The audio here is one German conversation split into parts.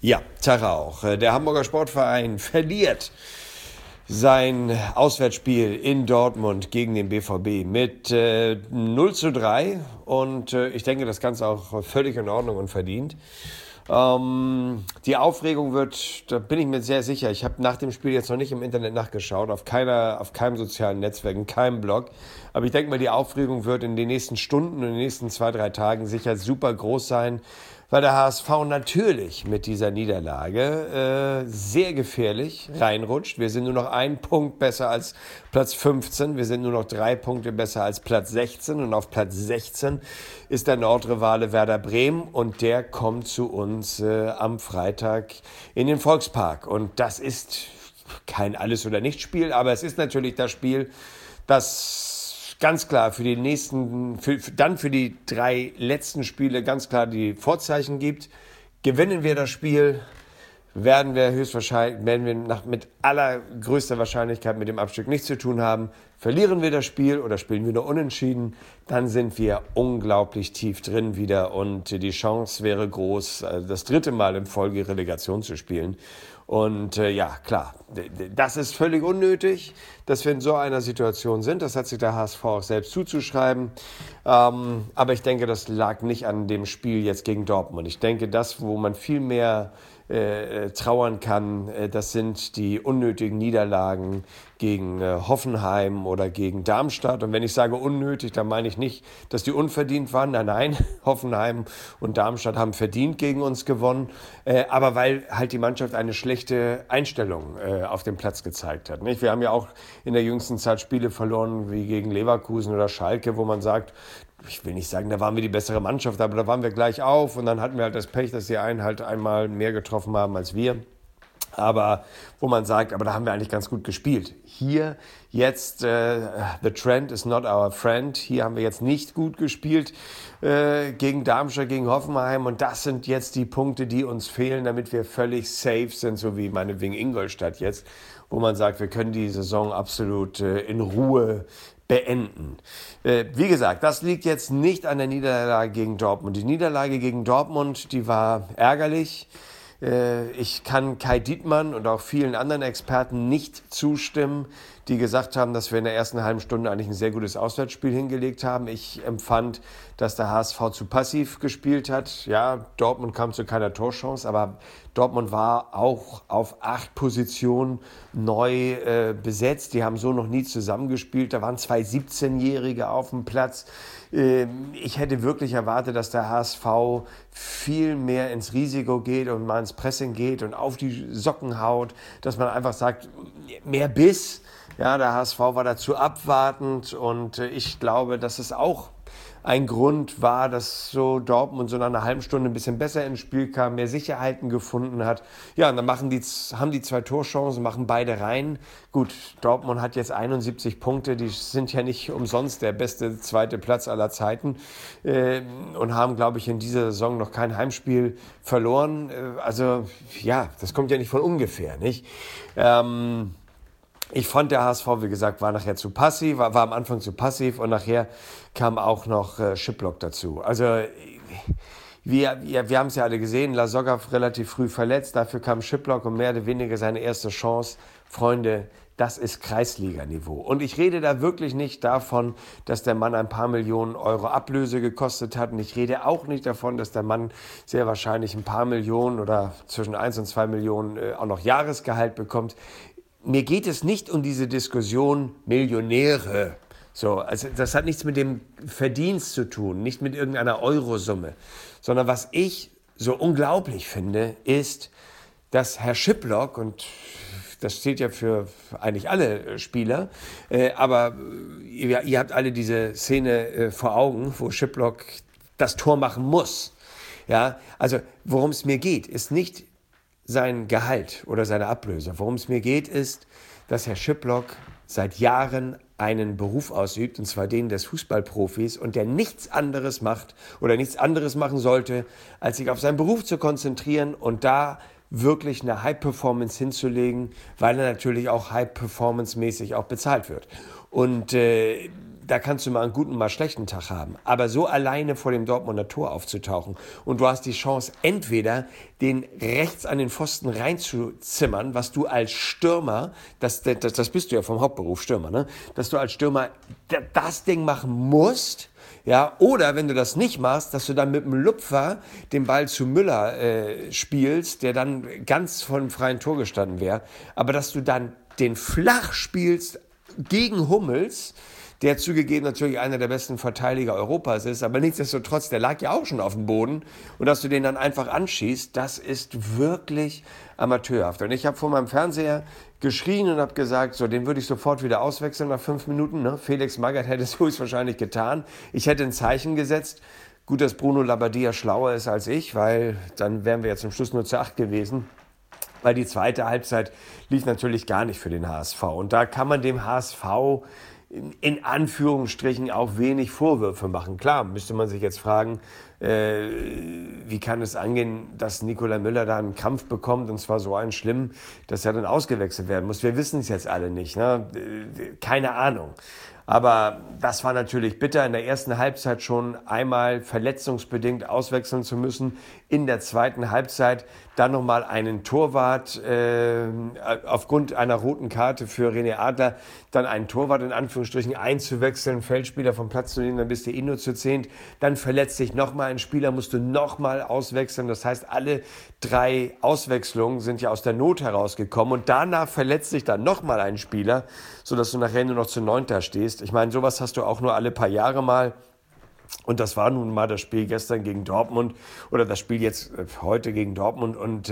Ja, Tag auch. Der Hamburger Sportverein verliert sein Auswärtsspiel in Dortmund gegen den BVB mit 0:3 und ich denke, das Ganze auch völlig in Ordnung und verdient. Die Aufregung wird, da bin ich mir sehr sicher, ich habe nach dem Spiel jetzt noch nicht im Internet nachgeschaut, auf keinem sozialen Netzwerk, in keinem Blog, aber ich denke mal, die Aufregung wird in den nächsten Stunden und in den nächsten 2, 3 Tagen sicher super groß sein, weil der HSV natürlich mit dieser Niederlage sehr gefährlich reinrutscht. Wir sind nur noch 1 Punkt besser als Platz 15. Wir sind nur noch 3 Punkte besser als Platz 16. Und auf Platz 16 ist der Nordrivale Werder Bremen. Und der kommt zu uns am Freitag in den Volkspark. Und das ist kein Alles- oder Nichts-Spiel, aber es ist natürlich das Spiel, das ganz klar für die nächsten, für die 3 letzten Spiele ganz klar die Vorzeichen gibt. Gewinnen wir das Spiel, werden wir mit allergrößter Wahrscheinlichkeit mit dem Abstieg nichts zu tun haben. Verlieren wir das Spiel oder spielen wir nur unentschieden, dann sind wir unglaublich tief drin wieder und die Chance wäre groß, das 3. Mal in Folge Relegation zu spielen. Und ja, klar, das ist völlig unnötig, dass wir in so einer Situation sind. Das hat sich der HSV auch selbst zuzuschreiben. Aber ich denke, das lag nicht an dem Spiel jetzt gegen Dortmund. Ich denke, das, wo man viel mehr trauern kann, das sind die unnötigen Niederlagen gegen Hoffenheim oder gegen Darmstadt. Und wenn ich sage unnötig, dann meine ich nicht, dass die unverdient waren. Nein, Hoffenheim und Darmstadt haben verdient gegen uns gewonnen. Aber weil halt die Mannschaft eine schlechte Einstellung auf dem Platz gezeigt hat. Nicht? Wir haben ja auch in der jüngsten Zeit Spiele verloren, wie gegen Leverkusen oder Schalke, wo man sagt, ich will nicht sagen, da waren wir die bessere Mannschaft, aber da waren wir gleich auf und dann hatten wir halt das Pech, dass die einen halt einmal mehr getroffen haben als wir. Aber wo man sagt, aber da haben wir eigentlich ganz gut gespielt. Hier jetzt, the trend is not our friend. Hier haben wir jetzt nicht gut gespielt gegen Darmstadt, gegen Hoffenheim. Und das sind jetzt die Punkte, die uns fehlen, damit wir völlig safe sind, so wie meinetwegen Ingolstadt jetzt, wo man sagt, wir können die Saison absolut in Ruhe beenden. Wie gesagt, das liegt jetzt nicht an der Niederlage gegen Dortmund. Die Niederlage gegen Dortmund, die war ärgerlich. Ich kann Kai Dietmann und auch vielen anderen Experten nicht zustimmen, die gesagt haben, dass wir in der ersten halben Stunde eigentlich ein sehr gutes Auswärtsspiel hingelegt haben. Ich empfand, dass der HSV zu passiv gespielt hat. Ja, Dortmund kam zu keiner Torchance, aber Dortmund war auch auf 8 Positionen neu besetzt. Die haben so noch nie zusammengespielt. Da waren 2 17-Jährige auf dem Platz. Ich hätte wirklich erwartet, dass der HSV viel mehr ins Risiko geht und mal ins Pressing geht und auf die Socken haut, dass man einfach sagt, mehr Biss. Ja, der HSV war dazu abwartend und ich glaube, dass es auch ein Grund war, dass so Dortmund so nach einer halben Stunde ein bisschen besser ins Spiel kam, mehr Sicherheiten gefunden hat. Ja, und dann haben die 2 Torchancen, machen beide rein. Gut, Dortmund hat jetzt 71 Punkte, die sind ja nicht umsonst der beste 2. Platz aller Zeiten und haben, glaube ich, in dieser Saison noch kein Heimspiel verloren. Also ja, das kommt ja nicht von ungefähr, nicht? Ich fand, der HSV, wie gesagt, war nachher zu passiv, war am Anfang zu passiv und nachher kam auch noch Schiplock dazu. Also wir haben es ja alle gesehen, Lasogga relativ früh verletzt, dafür kam Schiplock und mehr oder weniger seine erste Chance. Freunde, das ist Kreisliganiveau. Und ich rede da wirklich nicht davon, dass der Mann ein paar Millionen Euro Ablöse gekostet hat. Und ich rede auch nicht davon, dass der Mann sehr wahrscheinlich ein paar Millionen oder zwischen 1 und 2 Millionen auch noch Jahresgehalt bekommt. Mir geht es nicht um diese Diskussion Millionäre. So, also das hat nichts mit dem Verdienst zu tun, nicht mit irgendeiner Eurosumme, sondern was ich so unglaublich finde, ist, dass Herr Schiplock, und das steht ja für eigentlich alle Spieler, aber ihr habt alle diese Szene vor Augen, wo Schiplock das Tor machen muss. Ja, also worum es mir geht, ist nicht sein Gehalt oder seine Ablöse. Worum es mir geht, ist, dass Herr Schiplock seit Jahren einen Beruf ausübt, und zwar den des Fußballprofis, und der nichts anderes macht oder nichts anderes machen sollte, als sich auf seinen Beruf zu konzentrieren und da wirklich eine High-Performance hinzulegen, weil er natürlich auch High-Performance-mäßig auch bezahlt wird. Und da kannst du mal einen guten, mal schlechten Tag haben. Aber so alleine vor dem Dortmunder Tor aufzutauchen und du hast die Chance, entweder den rechts an den Pfosten reinzuzimmern, was du als Stürmer, das bist du ja vom Hauptberuf Stürmer, ne? Dass du als Stürmer das Ding machen musst, ja, oder wenn du das nicht machst, dass du dann mit dem Lupfer den Ball zu Müller spielst, der dann ganz vor dem freien Tor gestanden wäre, aber dass du dann den flach spielst gegen Hummels, der zugegeben natürlich einer der besten Verteidiger Europas ist, aber nichtsdestotrotz, der lag ja auch schon auf dem Boden und dass du den dann einfach anschießt, das ist wirklich amateurhaft. Und ich habe vor meinem Fernseher geschrien und habe gesagt, so, den würde ich sofort wieder auswechseln nach 5 Minuten. Ne? Felix Magath hätte es höchstwahrscheinlich getan. Ich hätte ein Zeichen gesetzt. Gut, dass Bruno Labbadia schlauer ist als ich, weil dann wären wir ja zum Schluss nur zu 8 gewesen. Weil die zweite Halbzeit lief natürlich gar nicht für den HSV. Und da kann man dem HSV in Anführungsstrichen auch wenig Vorwürfe machen. Klar, müsste man sich jetzt fragen, wie kann es angehen, dass Nikolai Müller da einen Krampf bekommt, und zwar so einen schlimmen, dass er dann ausgewechselt werden muss. Wir wissen es jetzt alle nicht, ne? Keine Ahnung. Aber das war natürlich bitter, in der ersten Halbzeit schon einmal verletzungsbedingt auswechseln zu müssen. In der zweiten Halbzeit dann nochmal einen Torwart, aufgrund einer roten Karte für René Adler, dann einen Torwart in Anführungsstrichen einzuwechseln, Feldspieler vom Platz zu nehmen, dann bist du nur zu 10. Dann verletzt sich nochmal ein Spieler, musst du nochmal auswechseln. Das heißt, alle 3 Auswechslungen sind ja aus der Not herausgekommen. Und danach verletzt sich dann nochmal ein Spieler, sodass du nachher nur noch zu 9. stehst. Ich meine, sowas hast du auch nur alle paar Jahre mal. Und das war nun mal das Spiel gestern gegen Dortmund oder das Spiel jetzt heute gegen Dortmund. Und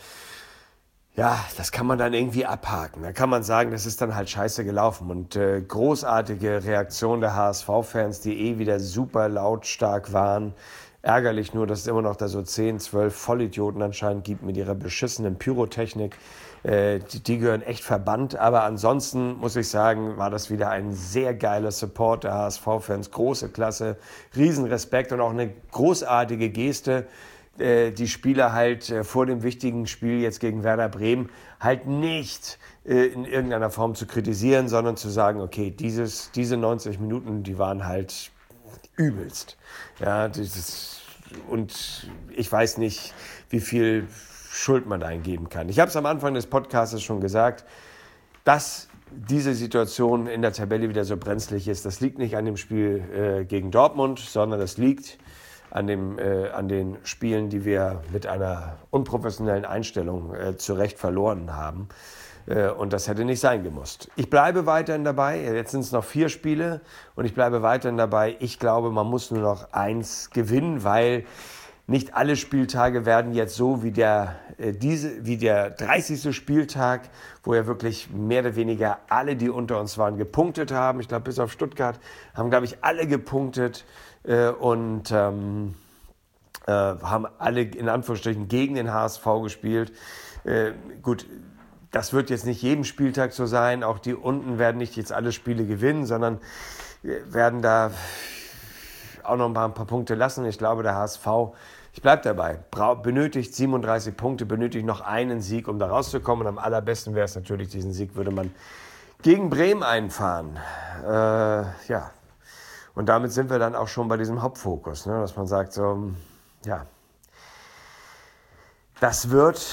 ja, das kann man dann irgendwie abhaken. Da kann man sagen, das ist dann halt scheiße gelaufen. Und großartige Reaktion der HSV-Fans, die wieder super lautstark waren. Ärgerlich nur, dass es immer noch da so 10, 12 Vollidioten anscheinend gibt mit ihrer beschissenen Pyrotechnik. Die gehören echt verbannt. Aber ansonsten muss ich sagen, war das wieder ein sehr geiler Support der HSV-Fans. Große Klasse, Riesenrespekt und auch eine großartige Geste, die Spieler halt vor dem wichtigen Spiel jetzt gegen Werder Bremen halt nicht in irgendeiner Form zu kritisieren, sondern zu sagen, okay, diese 90 Minuten, die waren halt übelst. Ja, und ich weiß nicht, wie viel Schuld man da eingeben kann. Ich habe es am Anfang des Podcasts schon gesagt, dass diese Situation in der Tabelle wieder so brenzlig ist. Das liegt nicht an dem Spiel gegen Dortmund, sondern das liegt an den Spielen, die wir mit einer unprofessionellen Einstellung zu Recht verloren haben. Und das hätte nicht sein gemusst. Ich bleibe weiterhin dabei. Jetzt sind es noch 4 Spiele und ich bleibe weiterhin dabei. Ich glaube, man muss nur noch 1 gewinnen, weil nicht alle Spieltage werden jetzt so wie der 30. Spieltag, wo ja wirklich mehr oder weniger alle, die unter uns waren, gepunktet haben. Ich glaube, bis auf Stuttgart haben, glaube ich, alle gepunktet und haben alle in Anführungsstrichen gegen den HSV gespielt. Gut, das wird jetzt nicht jeden Spieltag so sein. Auch die unten werden nicht jetzt alle Spiele gewinnen, sondern werden da auch noch ein paar Punkte lassen. Ich glaube, der HSV, ich bleibe dabei, benötigt 37 Punkte, benötigt noch einen Sieg, um da rauszukommen. Und am allerbesten wäre es natürlich, diesen Sieg würde man gegen Bremen einfahren. Ja, und damit sind wir dann auch schon bei diesem Hauptfokus, ne? Dass man sagt, so, ja, das wird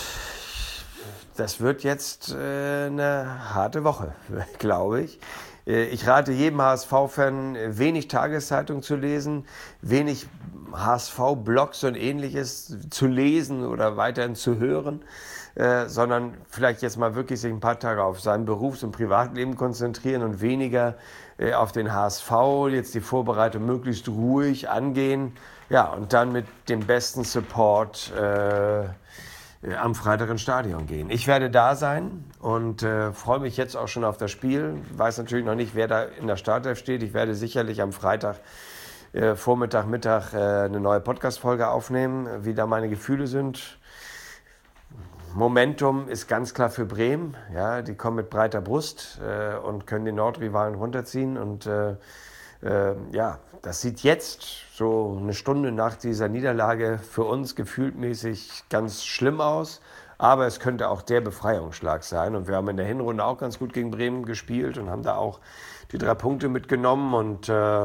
jetzt eine harte Woche, glaube ich. Ich rate jedem HSV-Fan, wenig Tageszeitung zu lesen, wenig HSV-Blogs und Ähnliches zu lesen oder weiterhin zu hören, sondern vielleicht jetzt mal wirklich sich ein paar Tage auf sein Berufs- und Privatleben konzentrieren und weniger auf den HSV, jetzt die Vorbereitung möglichst ruhig angehen, ja, und dann mit dem besten Support am Freitag ins Stadion gehen. Ich werde da sein und freue mich jetzt auch schon auf das Spiel. Weiß natürlich noch nicht, wer da in der Startelf steht. Ich werde sicherlich am Freitag Vormittag, Mittag eine neue Podcast-Folge aufnehmen, wie da meine Gefühle sind. Momentum ist ganz klar für Bremen. Ja, die kommen mit breiter Brust und können den Nordrivalen runterziehen. Und ja, das sieht jetzt so eine Stunde nach dieser Niederlage für uns gefühltmäßig ganz schlimm aus. Aber es könnte auch der Befreiungsschlag sein. Und wir haben in der Hinrunde auch ganz gut gegen Bremen gespielt und haben da auch die 3 Punkte mitgenommen. Und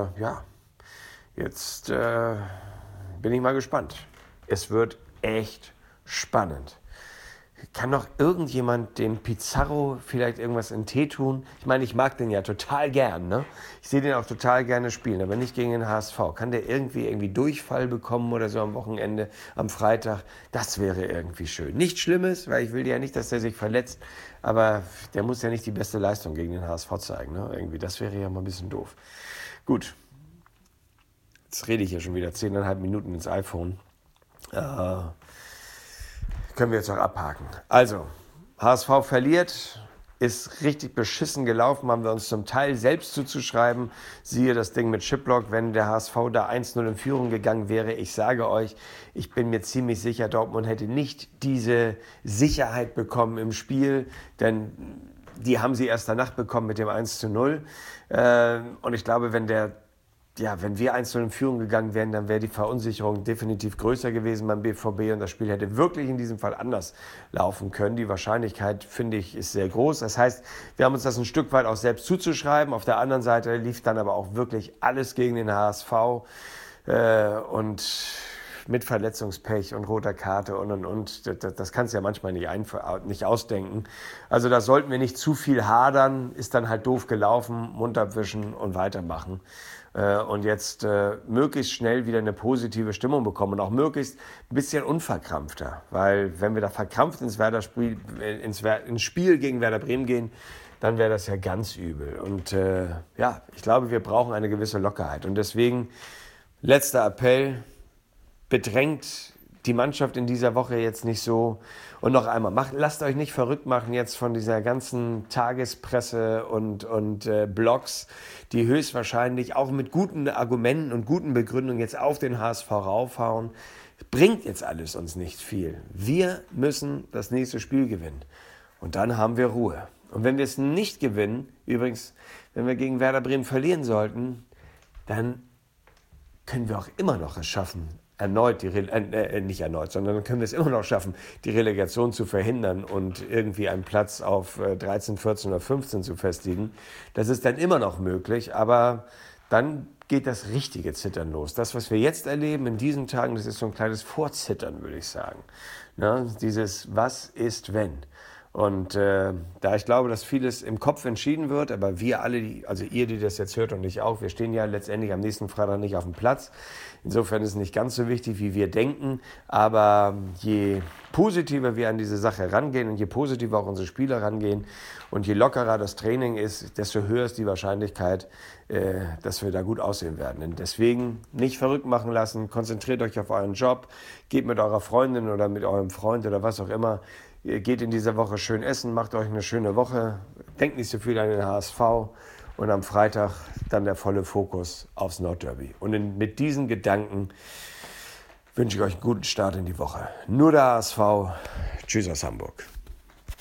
jetzt bin ich mal gespannt. Es wird echt spannend. Kann noch irgendjemand dem Pizarro vielleicht irgendwas in Tee tun? Ich meine, ich mag den ja total gern, ne? Ich sehe den auch total gerne spielen, aber nicht gegen den HSV. Kann der irgendwie Durchfall bekommen oder so am Wochenende, am Freitag? Das wäre irgendwie schön. Nichts Schlimmes, weil ich will ja nicht, dass der sich verletzt, aber der muss ja nicht die beste Leistung gegen den HSV zeigen, ne? Irgendwie, das wäre ja mal ein bisschen doof. Gut, jetzt rede ich ja schon wieder 10,5 Minuten ins iPhone. Können wir jetzt auch abhaken. Also, HSV verliert, ist richtig beschissen gelaufen, haben wir uns zum Teil selbst zuzuschreiben. Siehe das Ding mit Chiplock, wenn der HSV da 1-0 in Führung gegangen wäre. Ich sage euch, ich bin mir ziemlich sicher, Dortmund hätte nicht diese Sicherheit bekommen im Spiel, denn die haben sie erst danach bekommen mit dem 1-0. Und ich glaube, wenn wir 1-0 in Führung gegangen wären, dann wäre die Verunsicherung definitiv größer gewesen beim BVB und das Spiel hätte wirklich in diesem Fall anders laufen können. Die Wahrscheinlichkeit, finde ich, ist sehr groß. Das heißt, wir haben uns das ein Stück weit auch selbst zuzuschreiben. Auf der anderen Seite lief dann aber auch wirklich alles gegen den HSV und mit Verletzungspech und roter Karte und. Das kannst du ja manchmal nicht ausdenken. Also da sollten wir nicht zu viel hadern, ist dann halt doof gelaufen, Mund abwischen und weitermachen. Und jetzt möglichst schnell wieder eine positive Stimmung bekommen und auch möglichst ein bisschen unverkrampfter. Weil wenn wir da verkrampft ins Spiel gegen Werder Bremen gehen, dann wäre das ja ganz übel. Und ich glaube, wir brauchen eine gewisse Lockerheit. Und deswegen, letzter Appell, bedrängt die Mannschaft in dieser Woche jetzt nicht so. Und noch einmal, lasst euch nicht verrückt machen jetzt von dieser ganzen Tagespresse und Blogs, die höchstwahrscheinlich auch mit guten Argumenten und guten Begründungen jetzt auf den HSV raufhauen. Bringt jetzt alles uns nicht viel. Wir müssen das nächste Spiel gewinnen. Und dann haben wir Ruhe. Und wenn wir es nicht gewinnen, übrigens, wenn wir gegen Werder Bremen verlieren sollten, dann können wir auch immer noch es schaffen, nicht erneut, sondern dann können wir es immer noch schaffen, die Relegation zu verhindern und irgendwie einen Platz auf 13, 14 oder 15 zu festigen. Das ist dann immer noch möglich, aber dann geht das richtige Zittern los. Das, was wir jetzt erleben in diesen Tagen, das ist so ein kleines Vorzittern, würde ich sagen. Dieses Was ist, wenn? Und da ich glaube, dass vieles im Kopf entschieden wird, aber wir alle, also ihr, die das jetzt hört und ich auch, wir stehen ja letztendlich am nächsten Freitag nicht auf dem Platz. Insofern ist es nicht ganz so wichtig, wie wir denken. Aber je positiver wir an diese Sache rangehen und je positiver auch unsere Spieler rangehen und je lockerer das Training ist, desto höher ist die Wahrscheinlichkeit, dass wir da gut aussehen werden. Und deswegen nicht verrückt machen lassen, konzentriert euch auf euren Job, geht mit eurer Freundin oder mit eurem Freund oder was auch immer. Geht in dieser Woche schön essen, macht euch eine schöne Woche, denkt nicht so viel an den HSV und am Freitag dann der volle Fokus aufs Nordderby. Und mit diesen Gedanken wünsche ich euch einen guten Start in die Woche. Nur der HSV. Tschüss aus Hamburg.